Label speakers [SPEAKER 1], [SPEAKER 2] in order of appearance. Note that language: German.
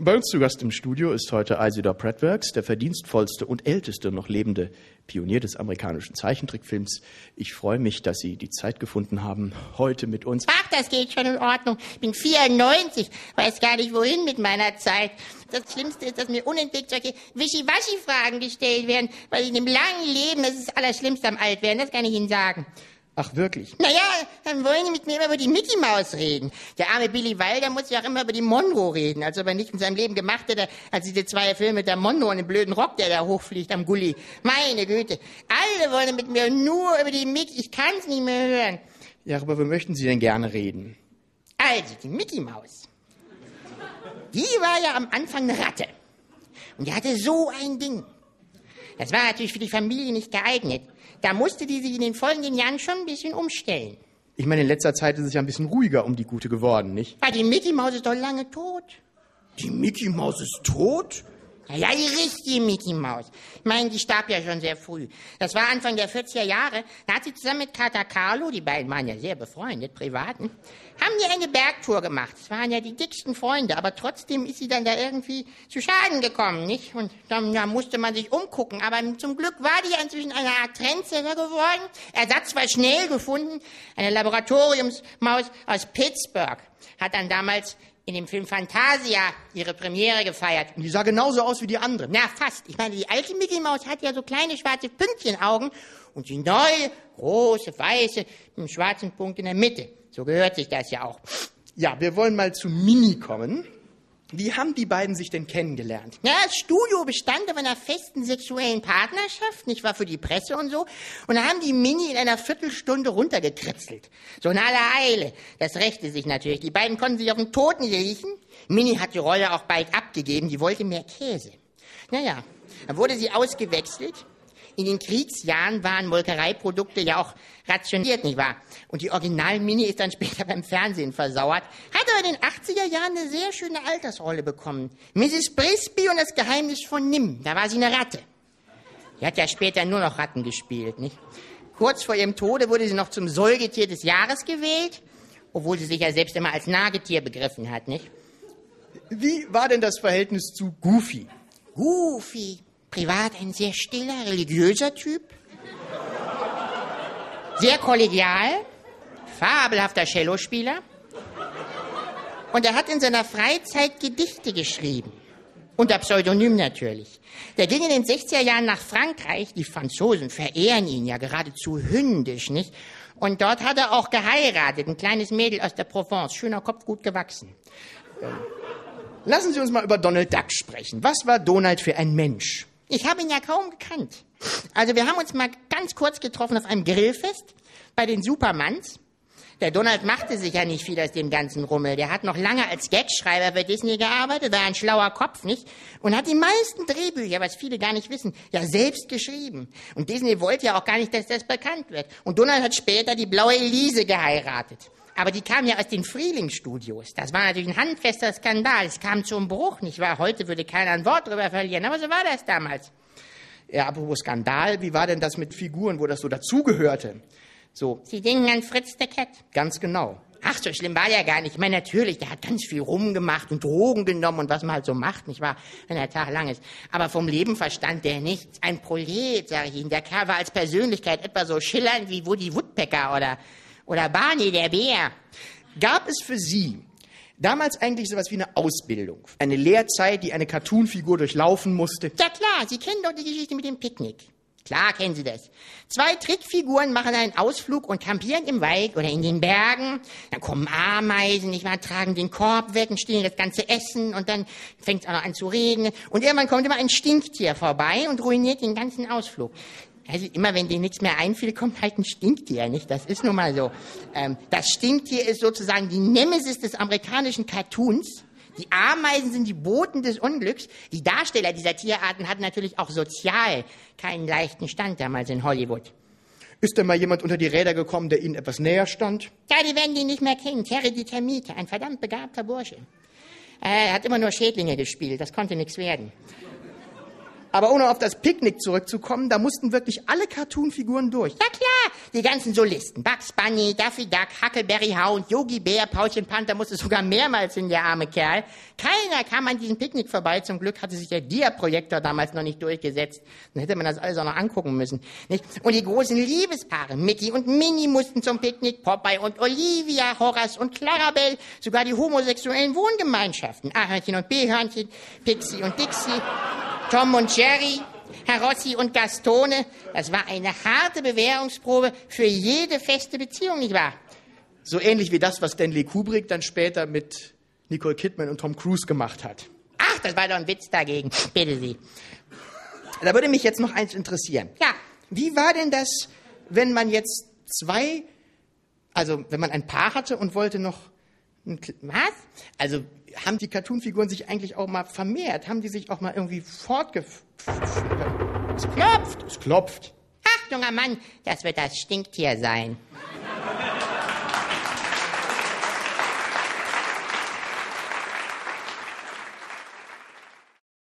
[SPEAKER 1] Bei uns zu Gast im Studio ist heute Isidor Pratt-Works, der verdienstvollste und älteste noch lebende Pionier des amerikanischen Zeichentrickfilms. Ich freue mich, dass Sie die Zeit gefunden haben, heute mit uns...
[SPEAKER 2] Ach, das geht schon in Ordnung. Ich bin 94, weiß gar nicht wohin mit meiner Zeit. Das Schlimmste ist, dass mir unentwegt solche Wischiwaschi-Fragen gestellt werden, weil in dem langen Leben, das ist das Allerschlimmste am Altwerden, das kann ich Ihnen sagen.
[SPEAKER 1] Ach, wirklich?
[SPEAKER 2] Naja, dann wollen die mit mir immer über die Mickey Maus reden. Der arme Billy Wilder muss ja auch immer über die Monroe reden, als ob er nicht in seinem Leben gemacht hätte, als diese zwei Filme mit der Monroe und dem blöden Rock, der da hochfliegt am Gully. Meine Güte, alle wollen mit mir nur über die Mickey, ich kann's nicht mehr hören.
[SPEAKER 1] Ja, aber worüber möchten Sie denn gerne reden?
[SPEAKER 2] Also, die Mickey Maus. Die war ja am Anfang eine Ratte. Und die hatte so ein Ding. Das war natürlich für die Familie nicht geeignet. Da musste die sich in den folgenden Jahren schon ein bisschen umstellen.
[SPEAKER 1] Ich meine, in letzter Zeit ist es ja ein bisschen ruhiger um die Gute geworden, nicht?
[SPEAKER 2] Aber die Mickey Maus ist doch lange tot.
[SPEAKER 1] Die Mickey Maus ist tot?
[SPEAKER 2] Ja, die richtige Mickey Maus. Ich meine, die starb ja schon sehr früh. Das war Anfang der 40er Jahre. Da hat sie zusammen mit Kater Carlo, die beiden waren ja sehr befreundet, privaten, haben die eine Bergtour gemacht. Das waren ja die dicksten Freunde, aber trotzdem ist sie dann da irgendwie zu Schaden gekommen, nicht? Und dann musste man sich umgucken. Aber zum Glück war die ja inzwischen eine Art Trendsetter geworden. Ersatz war schnell gefunden. Eine Laboratoriumsmaus aus Pittsburgh hat dann damals in dem Film Fantasia ihre Premiere gefeiert.
[SPEAKER 1] Und die sah genauso aus wie die andere.
[SPEAKER 2] Na, fast. Ich meine, die alte Mickey Maus hat ja so kleine schwarze Pünktchenaugen und die neue, große, weiße, mit einem schwarzen Punkt in der Mitte. So gehört sich das ja auch.
[SPEAKER 1] Ja, wir wollen mal zu Minnie kommen. Wie haben die beiden sich denn kennengelernt?
[SPEAKER 2] Ja, das Studio bestand auf einer festen sexuellen Partnerschaft, nicht wahr, für die Presse und so. Und da haben die Minnie in einer Viertelstunde runtergekritzelt. So in aller Eile. Das rächte sich natürlich. Die beiden konnten sich auf den Toten riechen. Minnie hat die Rolle auch bald abgegeben. Die wollte mehr Käse. Naja, dann wurde sie ausgewechselt. In den Kriegsjahren waren Molkereiprodukte ja auch rationiert, nicht wahr? Und die Original-Mini ist dann später beim Fernsehen versauert. Hat aber in den 80er Jahren eine sehr schöne Altersrolle bekommen. Mrs. Brisby und das Geheimnis von Nim. Da war sie eine Ratte. Die hat ja später nur noch Ratten gespielt, nicht? Kurz vor ihrem Tode wurde sie noch zum Säugetier des Jahres gewählt, obwohl sie sich ja selbst immer als Nagetier begriffen hat, nicht?
[SPEAKER 1] Wie war denn das Verhältnis zu Goofy?
[SPEAKER 2] Goofy. Privat ein sehr stiller, religiöser Typ. Sehr kollegial. Fabelhafter Cellospieler. Und er hat in seiner Freizeit Gedichte geschrieben. Unter Pseudonym natürlich. Der ging in den 60er Jahren nach Frankreich. Die Franzosen verehren ihn ja geradezu hündisch, nicht? Und dort hat er auch geheiratet. Ein kleines Mädel aus der Provence. Schöner Kopf, gut gewachsen.
[SPEAKER 1] Lassen Sie uns mal über Donald Duck sprechen. Was war Donald für ein Mensch?
[SPEAKER 2] Ich habe ihn ja kaum gekannt. Also wir haben uns mal ganz kurz getroffen auf einem Grillfest bei den Supermans. Der Donald machte sich ja nicht viel aus dem ganzen Rummel. Der hat noch lange als Gagschreiber bei Disney gearbeitet, war ein schlauer Kopf, nicht? Und hat die meisten Drehbücher, was viele gar nicht wissen, ja selbst geschrieben. Und Disney wollte ja auch gar nicht, dass das bekannt wird. Und Donald hat später die blaue Elise geheiratet. Aber die kam ja aus den Frühlingsstudios. Das war natürlich ein handfester Skandal. Es kam zum Bruch, nicht wahr? Heute würde keiner ein Wort drüber verlieren, aber so war das damals.
[SPEAKER 1] Ja, apropos Skandal, wie war denn das mit Figuren, wo das so dazugehörte? So.
[SPEAKER 2] Sie denken an Fritz der Cat.
[SPEAKER 1] Ganz genau.
[SPEAKER 2] Ach, so schlimm war der gar nicht. Ich meine, natürlich, der hat ganz viel rumgemacht und Drogen genommen und was man halt so macht, nicht wahr, wenn der Tag lang ist. Aber vom Leben verstand der nichts. Ein Prolet, sage ich Ihnen. Der Kerl war als Persönlichkeit etwa so schillernd wie Woody Woodpecker oder Barney der Bär.
[SPEAKER 1] Gab es für Sie damals eigentlich sowas wie eine Ausbildung? Eine Lehrzeit, die eine Cartoonfigur durchlaufen musste?
[SPEAKER 2] Ja klar, Sie kennen doch die Geschichte mit dem Picknick. Klar kennen Sie das. 2 Trickfiguren machen einen Ausflug und campieren im Wald oder in den Bergen. Dann kommen Ameisen, nicht wahr, tragen den Korb weg und stehlen das ganze Essen und dann fängt es auch noch an zu regnen. Und irgendwann kommt immer ein Stinktier vorbei und ruiniert den ganzen Ausflug. Also immer, wenn denen nichts mehr einfiel, kommt halt ein Stinktier, nicht? Das ist nun mal so. Das Stinktier ist sozusagen die Nemesis des amerikanischen Cartoons. Die Ameisen sind die Boten des Unglücks. Die Darsteller dieser Tierarten hatten natürlich auch sozial keinen leichten Stand damals in Hollywood.
[SPEAKER 1] Ist denn mal jemand unter die Räder gekommen, der Ihnen etwas näher stand?
[SPEAKER 2] Ja, die werden den nicht mehr kennen. Terry die Termite, ein verdammt begabter Bursche. Er hat immer nur Schädlinge gespielt, das konnte nichts werden.
[SPEAKER 1] Aber ohne auf das Picknick zurückzukommen, da mussten wirklich alle Cartoonfiguren durch.
[SPEAKER 2] Ja klar, die ganzen Solisten. Bugs Bunny, Daffy Duck, Huckleberry Hound, Yogi Bär, Paulchen Panther musste sogar mehrmals hin, der arme Kerl. Keiner kam an diesem Picknick vorbei. Zum Glück hatte sich der Dia-Projektor damals noch nicht durchgesetzt. Dann hätte man das alles auch noch angucken müssen. Nicht? Und die großen Liebespaare, Mickey und Minnie, mussten zum Picknick, Popeye und Olivia, Horace und Clarabelle, sogar die homosexuellen Wohngemeinschaften, A-Hörnchen und B-Hörnchen, Pixie und Dixie, Tom und Jerry, Herr Rossi und Gastone. Das war eine harte Bewährungsprobe für jede feste Beziehung, nicht wahr?
[SPEAKER 1] So ähnlich wie das, was Stanley Kubrick dann später mit Nicole Kidman und Tom Cruise gemacht hat.
[SPEAKER 2] Ach, das war doch ein Witz dagegen. Bitte Sie.
[SPEAKER 1] Da würde mich jetzt noch eins interessieren.
[SPEAKER 2] Ja.
[SPEAKER 1] Wie war denn das, wenn man jetzt wenn man ein Paar hatte und wollte noch
[SPEAKER 2] Was?
[SPEAKER 1] Also haben die Cartoonfiguren sich eigentlich auch mal vermehrt? Haben die sich auch mal irgendwie
[SPEAKER 2] Es klopft.
[SPEAKER 1] Es klopft.
[SPEAKER 2] Ach, junger Mann, das wird das Stinktier sein.